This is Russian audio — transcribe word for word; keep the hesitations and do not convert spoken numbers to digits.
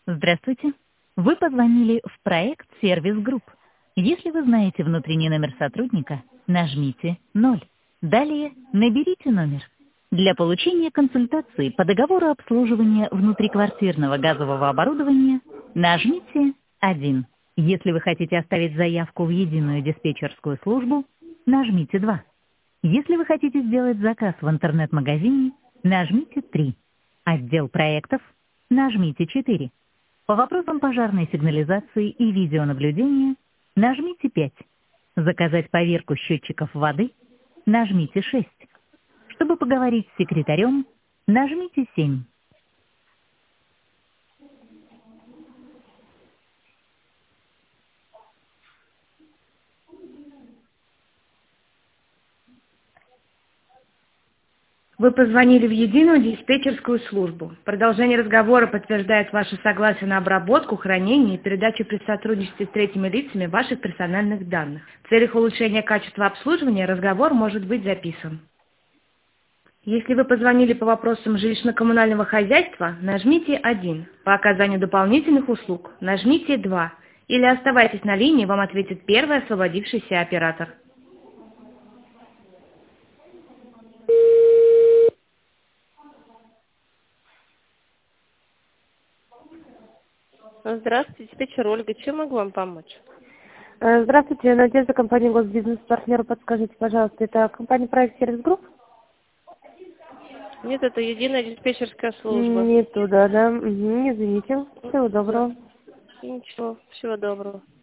Здравствуйте. Вы позвонили в проект «Сервис Групп». Если вы знаете внутренний номер сотрудника, нажмите ноль. Далее наберите номер. Для получения консультации по договору обслуживания внутриквартирного газового оборудования нажмите один. Если вы хотите оставить заявку в единую диспетчерскую службу, нажмите два. Если вы хотите сделать заказ в интернет-магазине, нажмите три. Отдел проектов, нажмите четыре. По вопросам пожарной сигнализации и видеонаблюдения нажмите пять. Заказать поверку счетчиков воды нажмите шесть. Чтобы поговорить с секретарем, нажмите семь. Вы позвонили в единую диспетчерскую службу. Продолжение разговора подтверждает ваше согласие на обработку, хранение и передачу при сотрудничестве с третьими лицами ваших персональных данных. В целях улучшения качества обслуживания разговор может быть записан. Если вы позвонили по вопросам жилищно-коммунального хозяйства, нажмите один. По оказанию дополнительных услуг нажмите два. Или оставайтесь на линии, вам ответит первый освободившийся оператор. Здравствуйте, диспетчер Ольга. Чем могу вам помочь? Э, Здравствуйте, Надежда, компания Госбизнес-партнер. Подскажите, пожалуйста, это компания проект Сервис Групп? Нет, это единая диспетчерская служба. Не туда, да? Угу, извините. Всего доброго. Ничего, всего доброго.